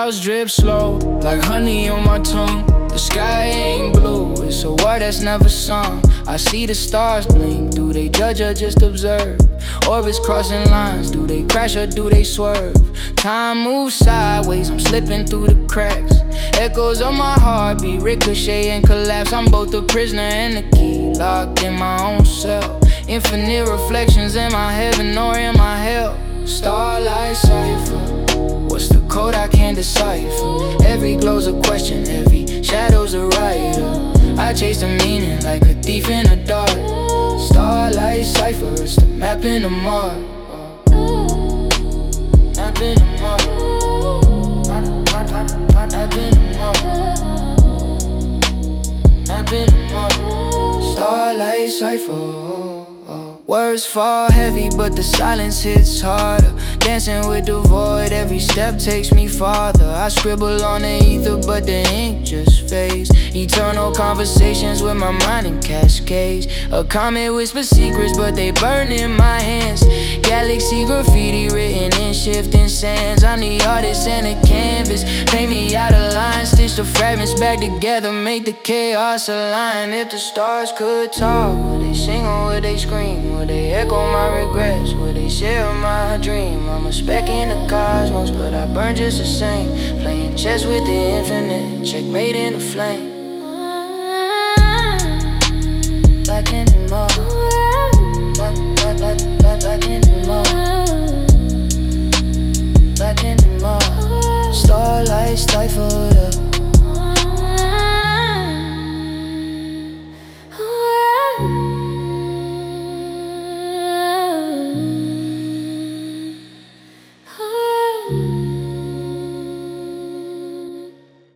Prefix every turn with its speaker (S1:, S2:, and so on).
S1: clouds drip slow, like honey on my tongue. The sky ain't blue, it's a word that's never sung. I see the stars blink, do they judge or just observe? Orbits crossing lines, do they crash or do they swerve? Time moves sideways, I'm slipping through the cracks. Echoes of my heartbeat, ricochet and collapse. I'm both a prisoner and the key, locked in my own cell. Infinite reflections, am I heaven or am I hell? Starlight cipher, what's the code I can't decipher? Every glow's a question, every shadow's a writer. I chase the meaning like a thief in the dark. Starlight cipher, it's the map in the mud. Map in the mud. Map in the mud. Map in the mud. Starlight cipher. Words fall heavy, but the silence hits harder. Dancing with the void, every step takes me farther. I scribble on the ether, but the ink just fades. Eternal conversations with my mind in cascades. A comet whispers secrets, but they burn in my hands. Galaxy graffiti written in shifting sands. I'm the artist and the canvas. Paint me out of line, stitch the fragments back together, make the chaos align. If the stars could talk, would they sing or would they scream? Would they echo my regrets? Would they share my dream? I'm a speck in the cosmos, but I burn just the same. Playing chess with the infinite, checkmate in the flame.